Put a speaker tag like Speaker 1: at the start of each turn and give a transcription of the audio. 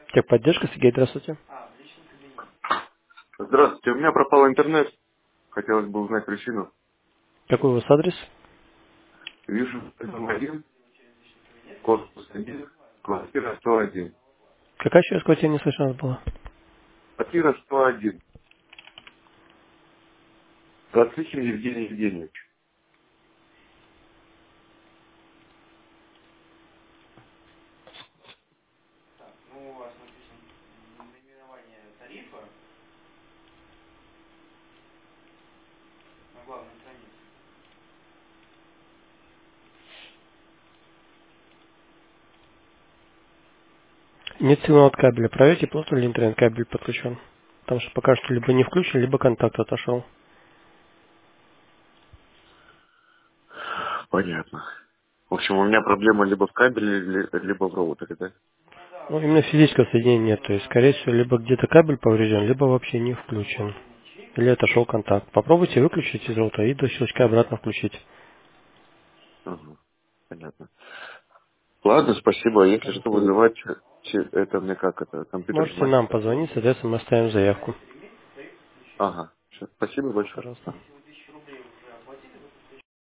Speaker 1: Техподдержка, Сергей, здравствуйте.
Speaker 2: Здравствуйте, у меня пропал интернет. Хотелось бы узнать причину.
Speaker 1: Какой у вас адрес?
Speaker 2: Вижу, дом 1, корпус 1, квартира 101.
Speaker 1: Какая еще раз квартира не слышно была?
Speaker 2: Квартира 101. Рацичин Евгений Евгеньевич.
Speaker 1: Нет сигнала от кабеля. Проверьте, просто ли интернет-кабель подключен. Потому что пока что либо не включен, либо контакт отошел.
Speaker 2: Понятно. В общем, у меня проблема либо в кабеле, либо в роутере, да?
Speaker 1: Ну, именно физического соединения нет. То есть, скорее всего, либо где-то кабель поврежден, либо вообще не включен. Или отошел контакт. Попробуйте выключить из роутера и до щелчка обратно включить.
Speaker 2: Ага, понятно. Ладно, спасибо. Если что,
Speaker 1: Пожалуйста.
Speaker 2: вызывать, это мне как это, компьютерный
Speaker 1: Можете нам
Speaker 2: мастер.
Speaker 1: позвонить, соответственно, мы оставим заявку.
Speaker 2: Ага, всё, спасибо большое.
Speaker 1: Пожалуйста.